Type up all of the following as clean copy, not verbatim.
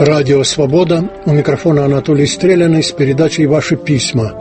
Радио «Свобода». У микрофона Анатолий Стреляный с передачей «Ваши письма».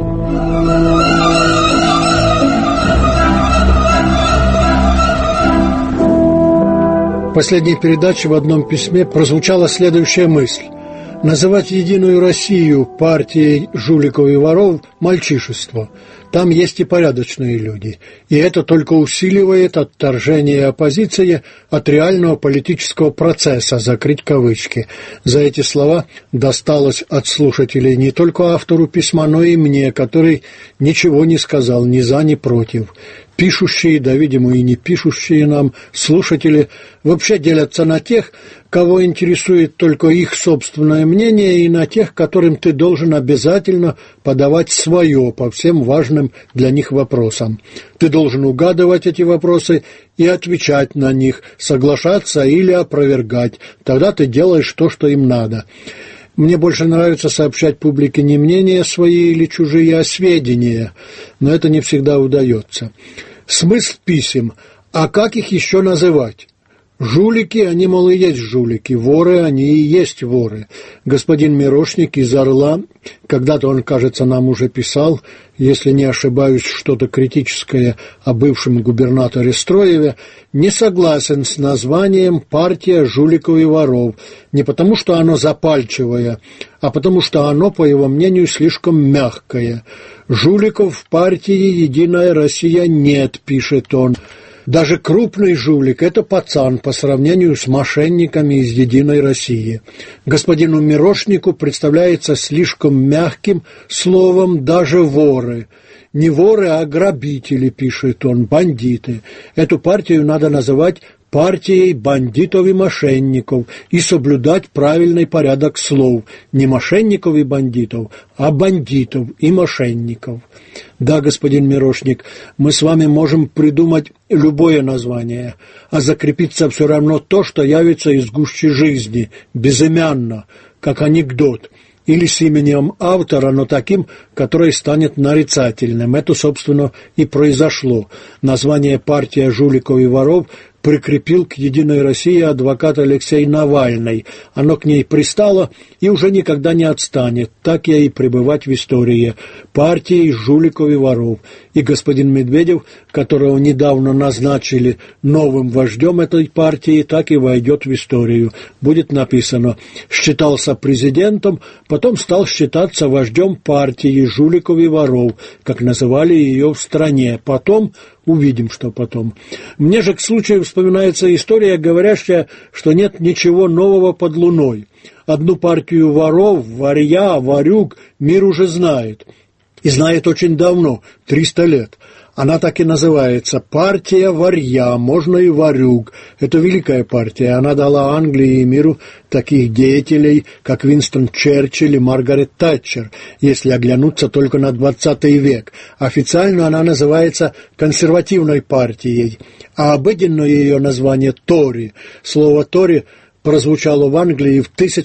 В последней передаче в одном письме прозвучала следующая мысль. Называть «Единую Россию» партией жуликов и воров – мальчишество. Там есть и порядочные люди. И это только усиливает отторжение оппозиции от реального политического процесса, закрыть кавычки. За эти слова досталось от слушателей не только автору письма, но и мне, который ничего не сказал ни за, ни против. Пишущие, да, видимо, и не пишущие нам слушатели вообще делятся на тех, кого интересует только их собственное мнение, и на тех, которым ты должен обязательно подавать свое по всем важным для них вопросам. Ты должен угадывать эти вопросы и отвечать на них, соглашаться или опровергать. Тогда ты делаешь то, что им надо. Мне больше нравится сообщать публике не мнения свои или чужие, а сведения, но это не всегда удается. Смысл писем. А как их еще называть? Жулики, они, мол, и есть жулики. Воры, они и есть воры. Господин Мирошник из Орла, когда-то он, кажется, нам уже писал, если не ошибаюсь, что-то критическое о бывшем губернаторе Строеве, не согласен с названием «Партия жуликов и воров». Не потому, что оно запальчивое, а потому, что оно, по его мнению, слишком мягкое. «Жуликов в партии «Единая Россия» нет», пишет он. Даже крупный жулик – это пацан по сравнению с мошенниками из «Единой России». Господину Мирошнику представляется слишком мягким словом даже воры. Не воры, а грабители, пишет он, бандиты. Эту партию надо называть партией бандитов и мошенников и соблюдать правильный порядок слов. Не мошенников и бандитов, а бандитов и мошенников. Да, господин Мирошник, мы с вами можем придумать любое название, а закрепиться все равно то, что явится из гущи жизни, безымянно, как анекдот, или с именем автора, но таким, который станет нарицательным. Это, собственно, и произошло. Название «Партия жуликов и воров» прикрепил к «Единой России» адвокат Алексей Навальный. Оно к ней пристало и уже никогда не отстанет. Так я и пребывать в истории. Партии жуликов и воров. И господин Медведев, которого недавно назначили новым вождем этой партии, так и войдет в историю. Будет написано: считался президентом, потом стал считаться вождем партии жуликов и воров, как называли ее в стране. Потом увидим, что потом. Мне же к случаю вспоминается история, говорящая, что нет ничего нового под луной. Одну партию воров, варья, варюг мир уже знает. И знает очень давно, 300 лет. Она так и называется «Партия варья», можно и варюг. Это великая партия. Она дала Англии и миру таких деятелей, как Винстон Черчилль и Маргарет Тэтчер, если оглянуться только на 20 век. Официально она называется консервативной партией, а обыденное ее название «Тори». Слово «Тори» прозвучало в Англии в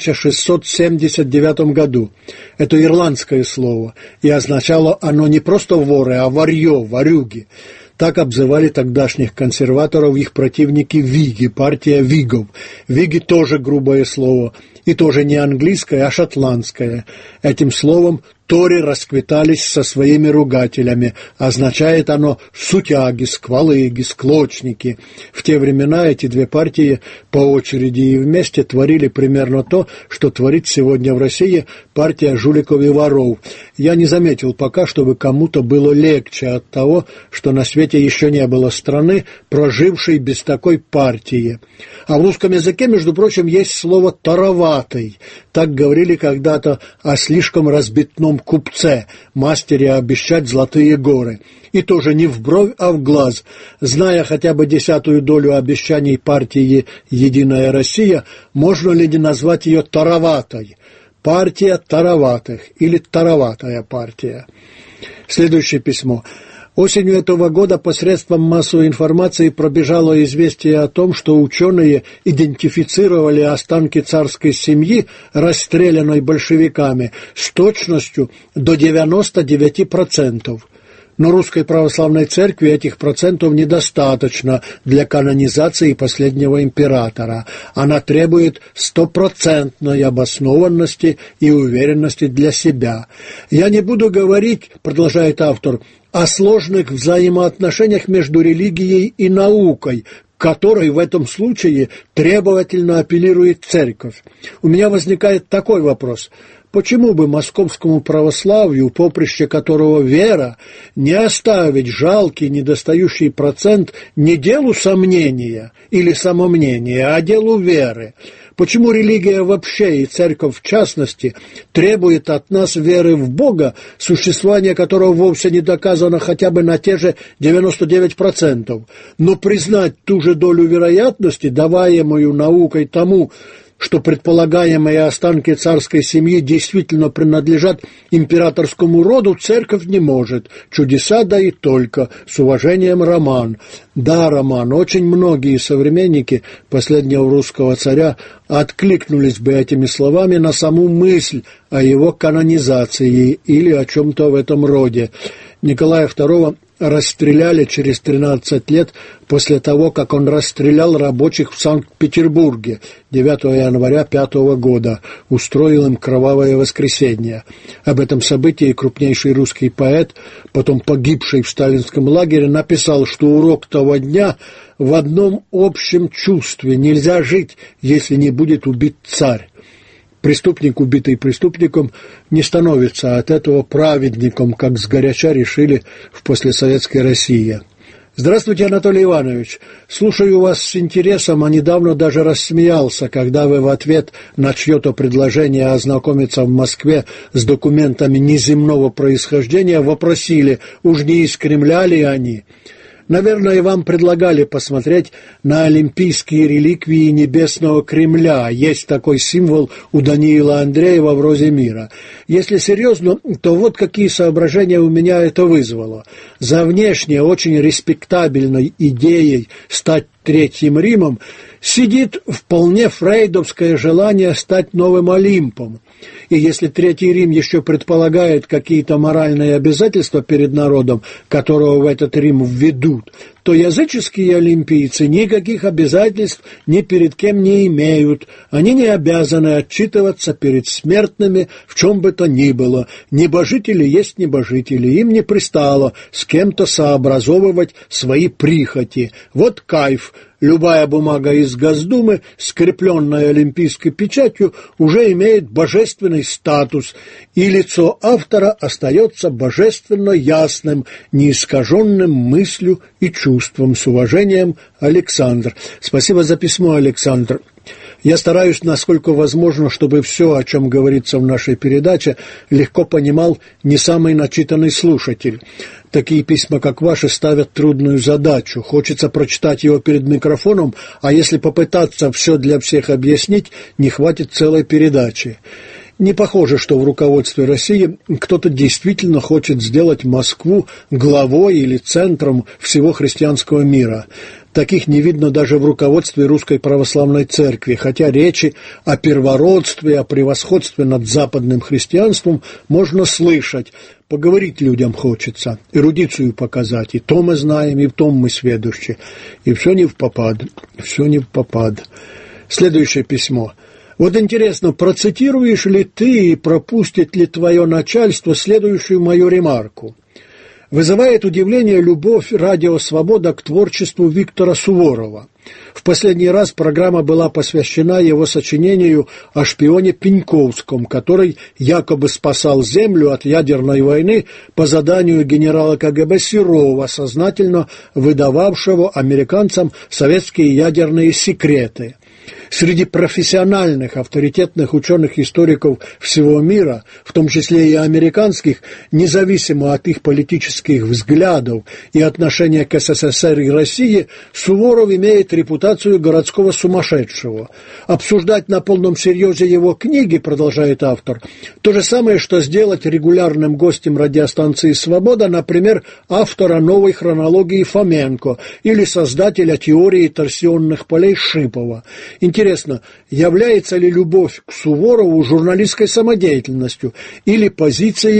1679 году. Это ирландское слово, и означало оно не просто воры, а варьё, варюги. Так обзывали тогдашних консерваторов их противники виги, партия вигов. Виги тоже грубое слово, и тоже не английское, а шотландское. Этим словом Тори расквитались со своими ругателями. Означает оно сутяги, сквалыги, склочники. В те времена эти две партии по очереди и вместе творили примерно то, что творит сегодня в России партия жуликов и воров. Я не заметил пока, чтобы кому-то было легче от того, что на свете еще не было страны, прожившей без такой партии. А в русском языке, между прочим, есть слово «тароватый». Так говорили когда-то о слишком разбитном купце, мастере обещать золотые горы. И тоже не в бровь, а в глаз. Зная хотя бы 10-ю долю обещаний партии «Единая Россия», можно ли не назвать ее тароватой? Партия тароватых или тароватая партия. Следующее письмо. Осенью этого года посредством массовой информации пробежало известие о том, что ученые идентифицировали останки царской семьи, расстрелянной большевиками, с точностью до 99%. Но Русской Православной Церкви этих процентов недостаточно для канонизации последнего императора. Она требует стопроцентной обоснованности и уверенности для себя. «Я не буду говорить, — продолжает автор, — о сложных взаимоотношениях между религией и наукой, к которой в этом случае требовательно апеллирует Церковь. У меня возникает такой вопрос. Почему бы московскому православию, поприще которого вера, не оставить жалкий недостающий процент не делу сомнения или самомнения, а делу веры? Почему религия вообще и церковь в частности требует от нас веры в Бога, существование которого вовсе не доказано хотя бы на те же 99%, но признать ту же долю вероятности, даваемую наукой тому, что предполагаемые останки царской семьи действительно принадлежат императорскому роду, церковь не может. Чудеса, да и только. С уважением, Роман. Да, Роман, очень многие современники последнего русского царя откликнулись бы этими словами на саму мысль о его канонизации или о чем-то в этом роде. Николая II расстреляли через 13 лет после того, как он расстрелял рабочих в Санкт-Петербурге 9 января 5 года, устроил им кровавое воскресенье. Об этом событии крупнейший русский поэт, потом погибший в сталинском лагере, написал, что урок того дня в одном общем чувстве: нельзя жить, если не будет убит царь. Преступник, убитый преступником, не становится от этого праведником, как сгоряча решили в послесоветской России. Здравствуйте, Анатолий Иванович. Слушаю вас с интересом, а недавно даже рассмеялся, когда вы в ответ на чье-то предложение ознакомиться в Москве с документами неземного происхождения вопросили, уж не из Кремля ли они? Наверное, вам предлагали посмотреть на олимпийские реликвии Небесного Кремля. Есть такой символ у Даниила Андреева в «Розе мира». Если серьезно, то вот какие соображения у меня это вызвало. За внешне очень респектабельной идеей стать Третьим Римом сидит вполне фрейдовское желание стать новым Олимпом. И если Третий Рим еще предполагает какие-то моральные обязательства перед народом, которого в этот Рим введут, то языческие олимпийцы никаких обязательств ни перед кем не имеют. Они не обязаны отчитываться перед смертными в чем бы то ни было. Небожители есть небожители, им не пристало с кем-то сообразовывать свои прихоти. Вот кайф. Любая бумага из Госдумы, скрепленная олимпийской печатью, уже имеет божественный статус, и лицо автора остается божественно ясным, неискаженным мыслью и чувством. С уважением, Александр. Спасибо за письмо, Александр. Я стараюсь, насколько возможно, чтобы все, о чем говорится в нашей передаче, легко понимал не самый начитанный слушатель. Такие письма, как ваши, ставят трудную задачу. Хочется прочитать его перед микрофоном, а если попытаться все для всех объяснить, не хватит целой передачи. Не похоже, что в руководстве России кто-то действительно хочет сделать Москву главой или центром всего христианского мира. Таких не видно даже в руководстве Русской Православной Церкви, хотя речи о первородстве, о превосходстве над западным христианством можно слышать. Поговорить людям хочется, эрудицию показать, и то мы знаем, и в том мы сведущи. И все не впопад, все не впопад. Следующее письмо. Вот интересно, процитируешь ли ты и пропустит ли твое начальство следующую мою ремарку? Вызывает удивление любовь «Радио Свобода» к творчеству Виктора Суворова. В последний раз программа была посвящена его сочинению о шпионе Пеньковском, который якобы спасал Землю от ядерной войны по заданию генерала КГБ Серова, сознательно выдававшего американцам советские ядерные секреты. Среди профессиональных, авторитетных ученых-историков всего мира, в том числе и американских, независимо от их политических взглядов и отношения к СССР и России, Суворов имеет репутацию городского сумасшедшего. Обсуждать на полном серьезе его книги, продолжает автор, то же самое, что сделать регулярным гостем радиостанции «Свобода», например, автора новой хронологии Фоменко или создателя теории торсионных полей Шипова. Интересно, является ли любовь к Суворову журналистской самодеятельностью или позицией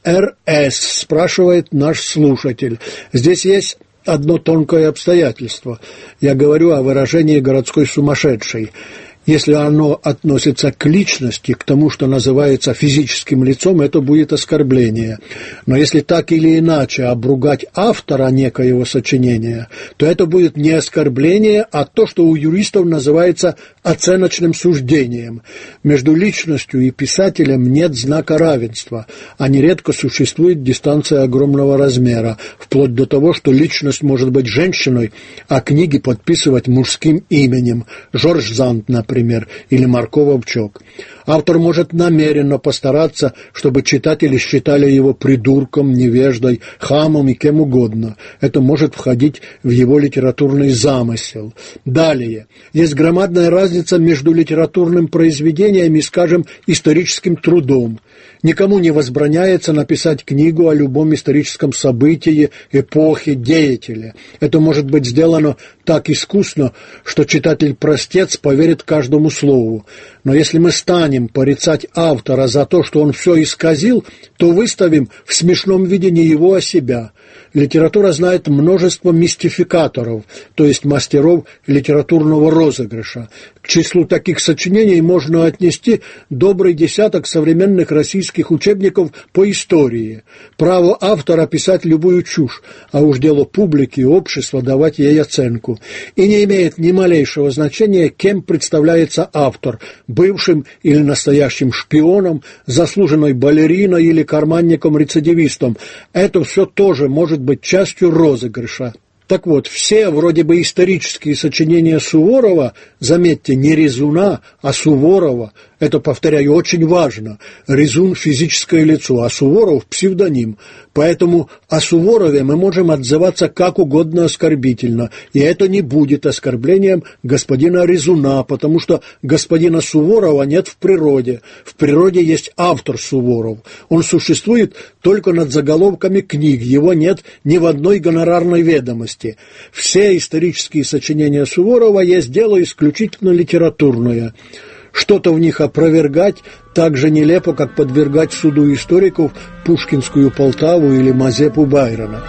РС, спрашивает наш слушатель. Здесь есть одно тонкое обстоятельство. Я говорю о выражении «городской сумасшедший». Если оно относится к личности, к тому, что называется физическим лицом, это будет оскорбление. Но если так или иначе обругать автора некоего сочинения, то это будет не оскорбление, а то, что у юристов называется оценочным суждением. Между личностью и писателем нет знака равенства, а нередко существует дистанция огромного размера, вплоть до того, что личность может быть женщиной, а книги подписывать мужским именем. Жорж Зант, например, или Марко Вовчок. Автор может намеренно постараться, чтобы читатели считали его придурком, невеждой, хамом и кем угодно. Это может входить в его литературный замысел. Далее. Есть громадная разница между литературным произведением и, скажем, историческим трудом. Никому не возбраняется написать книгу о любом историческом событии, эпохе, деятеле. Это может быть сделано так искусно, что читатель-простец поверит каждому слову. Но если мы станем порицать автора за то, что он все исказил, то выставим в смешном видении его о себя. Литература знает множество мистификаторов, то есть мастеров литературного розыгрыша. К числу таких сочинений можно отнести добрый десяток современных российских учебников по истории. Право автора писать любую чушь, а уж дело публики и общества давать ей оценку. И не имеет ни малейшего значения, кем представляется автор – бывшим или настоящим шпионом, заслуженной балериной или карманником-рецидивистом. Это все тоже может быть частью розыгрыша. Так вот, все вроде бы исторические сочинения Суворова, заметьте, не Резуна, а Суворова, это, повторяю, очень важно. Резун – физическое лицо, а Суворов – псевдоним. Поэтому о Суворове мы можем отзываться как угодно оскорбительно, и это не будет оскорблением господина Резуна, потому что господина Суворова нет в природе. В природе есть автор Суворов. Он существует только над заголовками книг, его нет ни в одной гонорарной ведомости. Все исторические сочинения Суворова есть дело исключительно литературное. Что-то в них опровергать так же нелепо, как подвергать суду историков Пушкинскую Полтаву или Мазепу Байрона.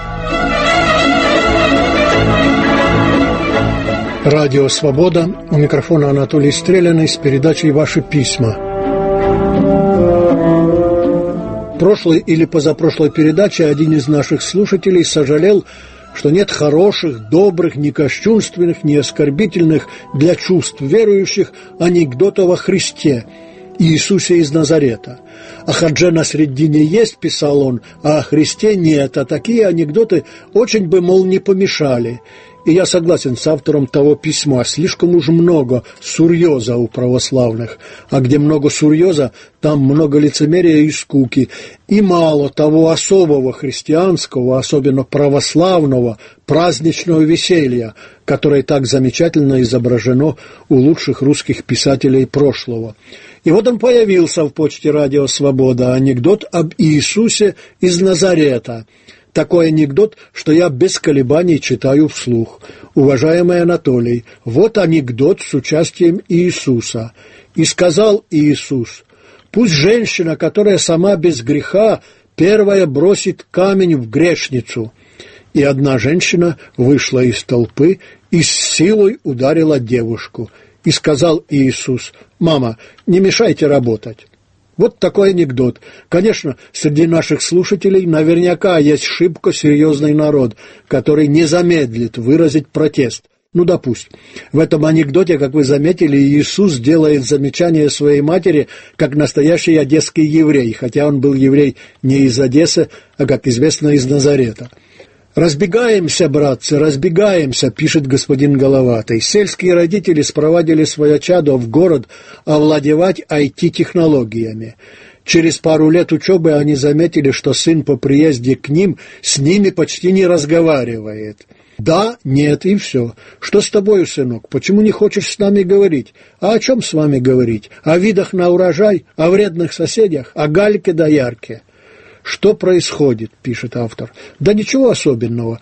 Радио «Свобода». У микрофона Анатолий Стреляный с передачей «Ваши письма». В прошлой или позапрошлой передаче один из наших слушателей сожалел, что нет хороших, добрых, ни кощунственных, ни оскорбительных для чувств верующих анекдотов о Христе, Иисусе из Назарета. О Хадже Насреддине есть, писал он, а о Христе нет, а такие анекдоты очень бы, мол, не помешали. И я согласен с автором того письма, слишком уж много сурьеза у православных, а где много сурьеза, там много лицемерия и скуки, и мало того особого христианского, особенно православного, праздничного веселья, которое так замечательно изображено у лучших русских писателей прошлого. И вот он появился в почте «Радио Свобода», анекдот об Иисусе из Назарета. Такой анекдот, что я без колебаний читаю вслух. Уважаемый Анатолий, вот анекдот с участием Иисуса. «И сказал Иисус: пусть женщина, которая сама без греха, первая бросит камень в грешницу». И одна женщина вышла из толпы и с силой ударила девушку. И сказал Иисус: «Мама, не мешайте работать». Вот такой анекдот. Конечно, среди наших слушателей наверняка есть шибко серьезный народ, который не замедлит выразить протест. Ну, допустим. В этом анекдоте, как вы заметили, Иисус делает замечание своей матери как настоящий одесский еврей, хотя он был еврей не из Одессы, а, как известно, из Назарета. «Разбегаемся, братцы, разбегаемся», — пишет господин Головатый. Сельские родители спровадили свое чадо в город овладевать IT-технологиями. Через пару лет учебы они заметили, что сын по приезде к ним с ними почти не разговаривает. «Да, нет» и все. «Что с тобою, сынок? Почему не хочешь с нами говорить?» «А о чем с вами говорить? О видах на урожай? О вредных соседях? О гальке да ярке?» Что происходит, пишет автор? Да ничего особенного.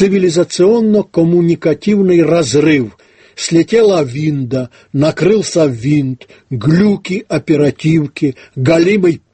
Цивилизационно-коммуникативный разрыв. Слетела винда, накрылся винт, глюки, оперативки, галимый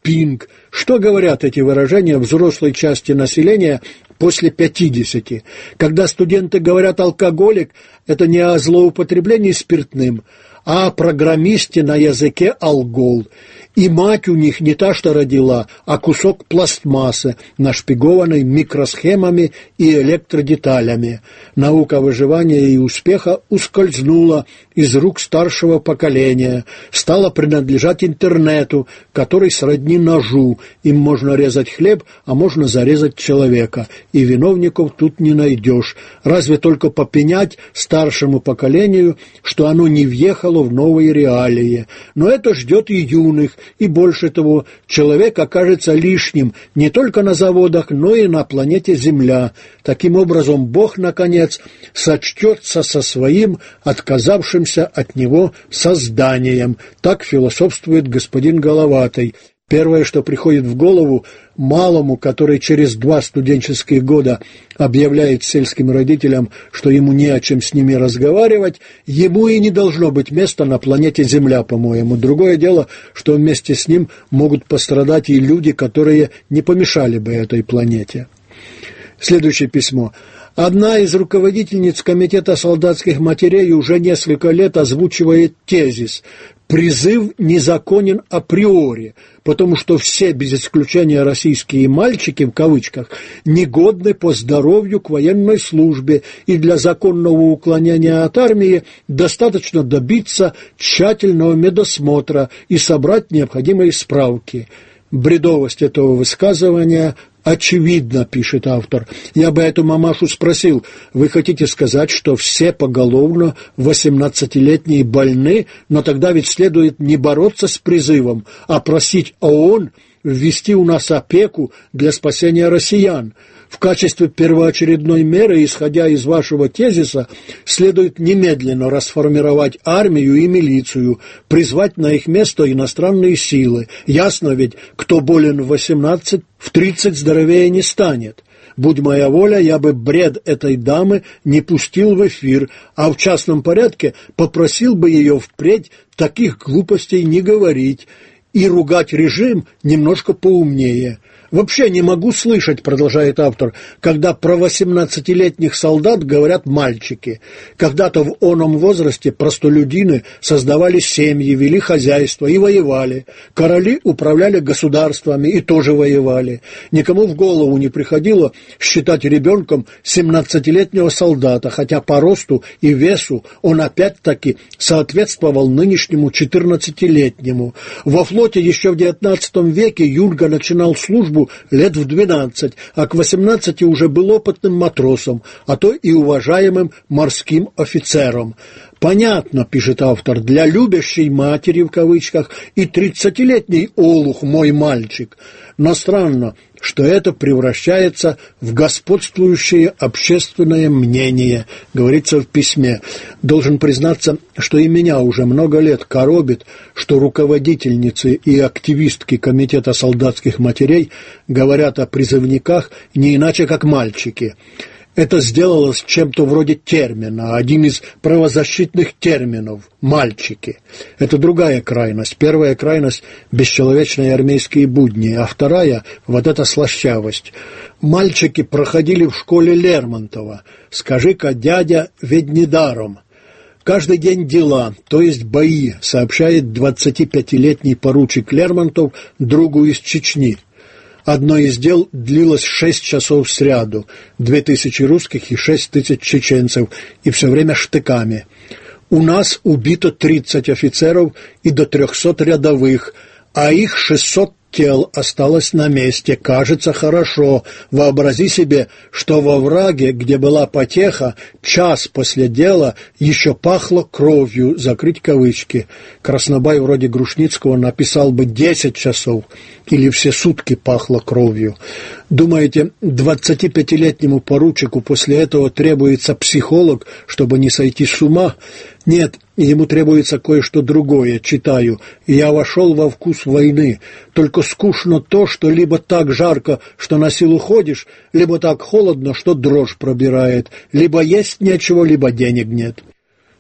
пинг. Что говорят эти выражения взрослой части населения после 50? Когда студенты говорят «алкоголик», это не о злоупотреблении спиртным, а о программисте на языке алгол. И мать у них не та, что родила, а кусок пластмассы, нашпигованный микросхемами и электродеталями. Наука выживания и успеха ускользнула из рук старшего поколения, стала принадлежать интернету, который сродни ножу. Им можно резать хлеб, а можно зарезать человека. И виновников тут не найдешь. Разве только попенять старшему поколению, что оно не въехало в новые реалии. Но это ждет и юных. И больше того, человек окажется лишним не только на заводах, но и на планете Земля. Таким образом, Бог, наконец, сочтется со своим отказавшимся от него созданием. Так философствует господин Головатый. Первое, что приходит в голову малому, который через 2 студенческие года объявляет сельским родителям, что ему не о чем с ними разговаривать, ему и не должно быть места на планете Земля, по-моему. Другое дело, что вместе с ним могут пострадать и люди, которые не помешали бы этой планете. Следующее письмо. Одна из руководительниц Комитета солдатских матерей уже несколько лет озвучивает тезис: призыв незаконен априори, потому что все, без исключения российские мальчики, в кавычках, негодны по здоровью к военной службе, и для законного уклонения от армии достаточно добиться тщательного медосмотра и собрать необходимые справки. Бредовость этого высказывания очевидно, пишет автор. Я бы эту мамашу спросил: вы хотите сказать, что все поголовно 18-летние больны, но тогда ведь следует не бороться с призывом, а просить ООН ввести у нас опеку для спасения россиян. В качестве первоочередной меры, исходя из вашего тезиса, следует немедленно расформировать армию и милицию, призвать на их место иностранные силы. Ясно ведь, кто болен в 18, в 30 здоровее не станет. Будь моя воля, я бы бред этой дамы не пустил в эфир, а в частном порядке попросил бы ее впредь таких глупостей не говорить и ругать режим немножко поумнее. «Вообще не могу слышать, — продолжает автор, — когда про 18-летних солдат говорят мальчики. Когда-то в оном возрасте простолюдины создавали семьи, вели хозяйство и воевали. Короли управляли государствами и тоже воевали. Никому в голову не приходило считать ребенком 17-летнего солдата, хотя по росту и весу он опять-таки соответствовал нынешнему 14-летнему. Во флоте еще в XIX веке Юнга начинал службу лет в 12, а к 18 уже был опытным матросом, а то и уважаемым морским офицером. Понятно, пишет автор, для любящей матери, в кавычках, и 30-летний олух мой мальчик. Но странно, что это превращается в господствующее общественное мнение, говорится в письме. Должен признаться, что и меня уже много лет коробит, что руководительницы и активистки Комитета солдатских матерей говорят о призывниках не иначе, как мальчики. Это сделалось чем-то вроде термина, один из правозащитных терминов – «мальчики». Это другая крайность. Первая крайность – бесчеловечные армейские будни, а вторая – вот эта слащавость. Мальчики проходили в школе Лермонтова. Скажи-ка, дядя, ведь недаром. Каждый день дела, то есть бои, сообщает 25-летний поручик Лермонтов другу из Чечни. Одно из дел длилось 6 часов сряду, 2000 русских и 6000 чеченцев, и все время штыками. У нас убито 30 офицеров и до 300 рядовых, а их 600 тел осталось на месте. Кажется, хорошо. Вообрази себе, что во враге, где была потеха, час после дела еще пахло кровью, закрыть кавычки. Краснобай вроде Грушницкого написал бы 10 часов, или все сутки пахло кровью. Думаете, 25-летнему поручику после этого требуется психолог, чтобы не сойти с ума? Нет, ему требуется кое-что другое, читаю. Я вошел во вкус войны. Только скучно то, что либо так жарко, что на силу ходишь, либо так холодно, что дрожь пробирает, либо есть нечего, либо денег нет.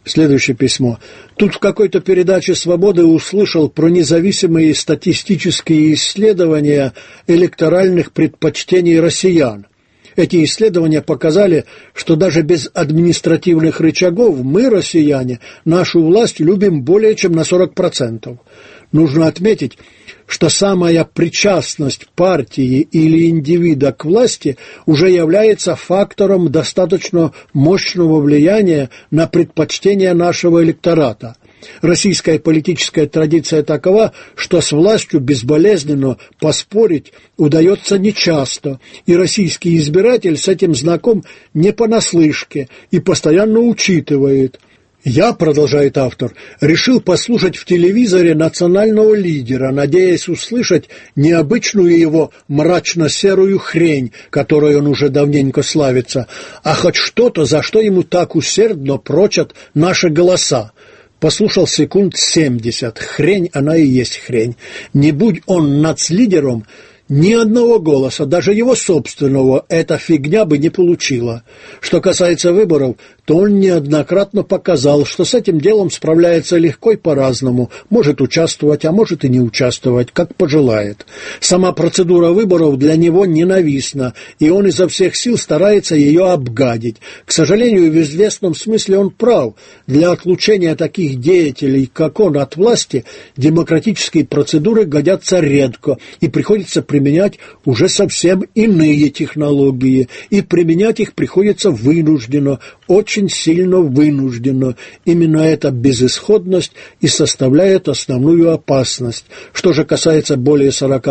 Следующее письмо. Тут в какой-то передаче «Свободы» услышал про независимые статистические исследования электоральных предпочтений россиян. Эти исследования показали, что даже без административных рычагов мы, россияне, нашу власть любим более чем на 40%. Нужно отметить, что самая причастность партии или индивида к власти уже является фактором достаточно мощного влияния на предпочтения нашего электората. Российская политическая традиция такова, что с властью безболезненно поспорить удается нечасто, и российский избиратель с этим знаком не понаслышке и постоянно учитывает. Я, продолжает автор, решил послушать в телевизоре национального лидера, надеясь услышать необычную его мрачно-серую хрень, которой он уже давненько славится, а хоть что-то, за что ему так усердно прочат наши голоса. Послушал секунд 70. Хрень, она и есть хрень. Не будь он нацлидером, ни одного голоса, даже его собственного, эта фигня бы не получила. Что касается выборов, то он неоднократно показал, что с этим делом справляется легко и по-разному, может участвовать, а может и не участвовать, как пожелает. Сама процедура выборов для него ненавистна, и он изо всех сил старается ее обгадить. К сожалению, в известном смысле он прав. Для отлучения таких деятелей, как он, от власти, демократические процедуры годятся редко, и приходится применять уже совсем иные технологии, и применять их приходится вынужденно, очень сильно вынужденно. Именно эта безысходность и составляет основную опасность. Что же касается более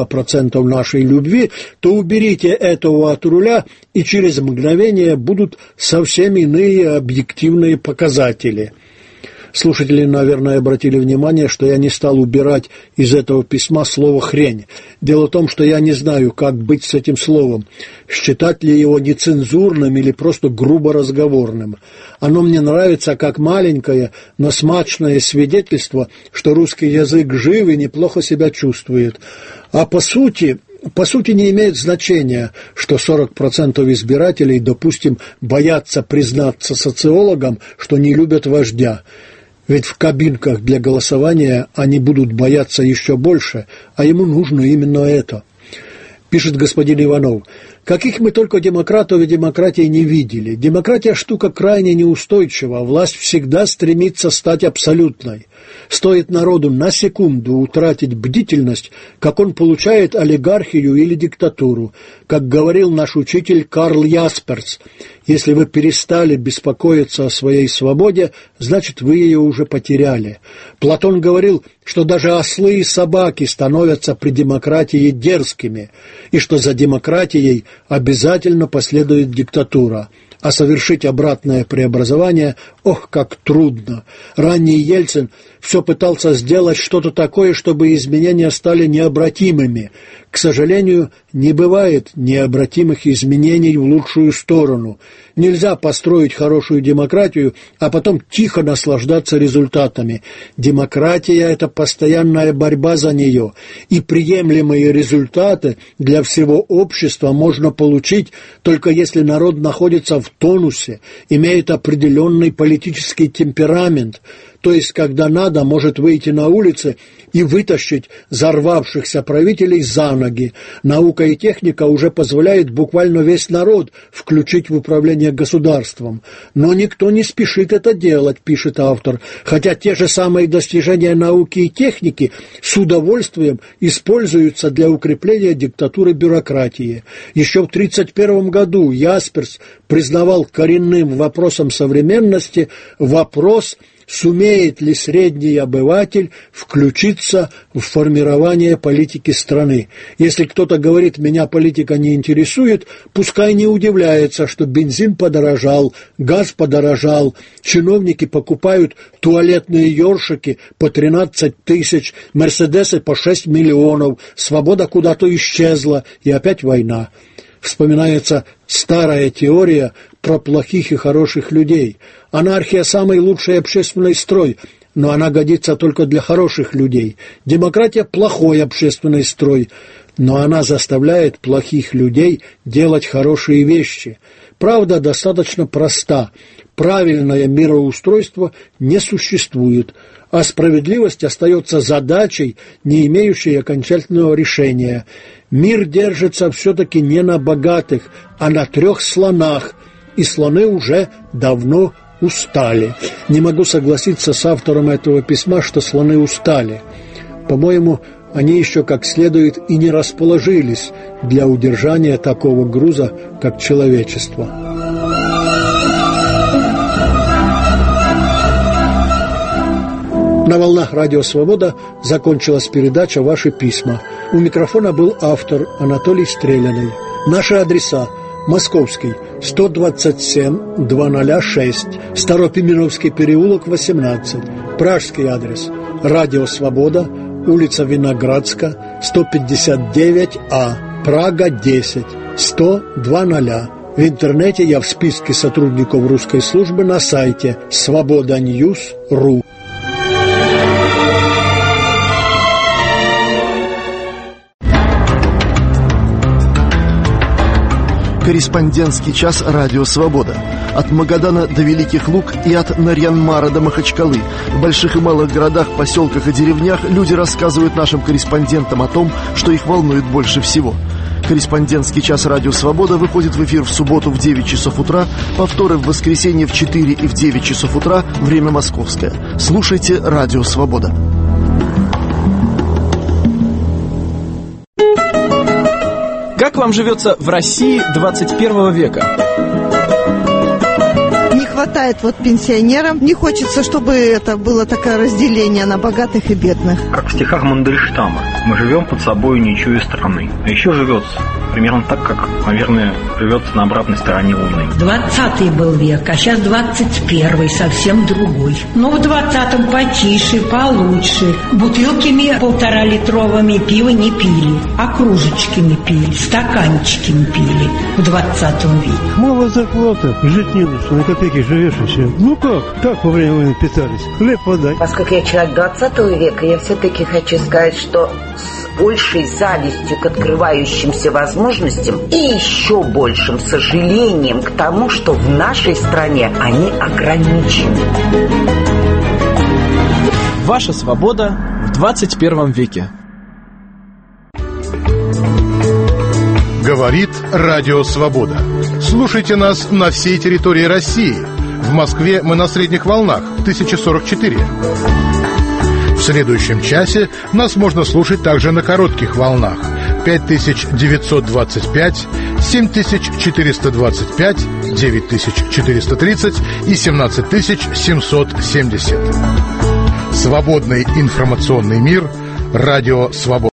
40% нашей любви, то уберите этого от руля, и через мгновение будут совсем иные объективные показатели. Слушатели, наверное, обратили внимание, что я не стал убирать из этого письма слово «хрень». Дело в том, что я не знаю, как быть с этим словом, считать ли его нецензурным или просто грубо разговорным. Оно мне нравится как маленькое, но смачное свидетельство, что русский язык жив и неплохо себя чувствует. А по сути не имеет значения, что 40% избирателей, допустим, боятся признаться социологам, что не любят вождя. Ведь в кабинках для голосования они будут бояться еще больше, а ему нужно именно это. Пишет господин Иванов. Каких мы только демократов и демократии не видели. Демократия штука крайне неустойчива, власть всегда стремится стать абсолютной. Стоит народу на секунду утратить бдительность, как он получает олигархию или диктатуру. Как говорил наш учитель Карл Ясперс, если вы перестали беспокоиться о своей свободе, значит, вы ее уже потеряли. Платон говорил, что даже ослы и собаки становятся при демократии дерзкими, и что за демократией обязательно последует диктатура. А совершить обратное преобразование, ох, как трудно. Ранний Ельцин все пытался сделать что-то такое, чтобы изменения стали необратимыми. К сожалению, не бывает необратимых изменений в лучшую сторону. Нельзя построить хорошую демократию, а потом тихо наслаждаться результатами. Демократия – это постоянная борьба за нее, и приемлемые результаты для всего общества можно получить только если народ находится в тонусе, имеет определенный политический темперамент, то есть, когда надо, может выйти на улицы и вытащить взорвавшихся правителей за ноги. Наука и техника уже позволяют буквально весь народ включить в управление государством. Но никто не спешит это делать, пишет автор, хотя те же самые достижения науки и техники с удовольствием используются для укрепления диктатуры бюрократии. Еще в 1931 году Ясперс признавал коренным вопросом современности вопрос, сумеет ли средний обыватель включиться в формирование политики страны. Если кто-то говорит, меня политика не интересует, пускай не удивляется, что бензин подорожал, газ подорожал, чиновники покупают туалетные ёршики по 13 тысяч, мерседесы по 6 миллионов, свобода куда-то исчезла, и опять война. Вспоминается старая теория про плохих и хороших людей. Анархия – самый лучший общественный строй, но она годится только для хороших людей. Демократия – плохой общественный строй, но она заставляет плохих людей делать хорошие вещи. Правда достаточно проста. правильное мироустройство не существует, а справедливость остается задачей, не имеющей окончательного решения. Мир держится все-таки не на богатых, а на 3 слонах, и слоны уже давно устали. Не могу согласиться с автором этого письма, что слоны устали. По-моему, они еще как следует и не расположились для удержания такого груза, как человечество. На волнах Радио Свобода закончилась передача «Ваши письма». У микрофона был автор Анатолий Стреляный. Наши адреса: Московский, 127-206, Старопименовский переулок, 18. Пражский адрес: Радио Свобода, улица Виноградска, 159А, Прага, 10, 100-00. В интернете я в списке сотрудников русской службы на сайте svoboda.news.ru. Корреспондентский час «Радио Свобода». От Магадана до Великих Луг и от Нарьян-Мара до Махачкалы. В больших и малых городах, поселках и деревнях люди рассказывают нашим корреспондентам о том, что их волнует больше всего. Корреспондентский час «Радио Свобода» выходит в эфир в субботу в 9 часов утра, повторы в воскресенье в 4 и в 9 часов утра, время московское. Слушайте «Радио Свобода». Как вам живется в России 21 века? Не хватает пенсионерам. Не хочется, чтобы это было такое разделение на богатых и бедных. Как в стихах Мандельштама. Мы живем под собой, не чуя страны. А еще живется примерно так, как, наверное, живется на обратной стороне Луны. 20-й был век, а сейчас 21-й, совсем другой. Но в 20-м потише, получше. Бутылками 1,5-литровыми пива не пили, а кружечками пили, стаканчиками пили в 20 веке. Мало зарплата, жить не лучше, на копейки живешь и все. Ну как во время войны питались? Хлеб подай. Поскольку я человек 20 века, я все-таки хочу сказать, что с большей завистью к открывающимся возможностям и еще большим сожалением к тому, что в нашей стране они ограничены. Ваша свобода в 21 веке. Говорит Радио Свобода. Слушайте нас на всей территории России. В Москве мы на средних волнах 1044. В следующем часе нас можно слушать также на коротких волнах 5925, 7425, 9430 и 17770. Свободный информационный мир. Радио Свобода.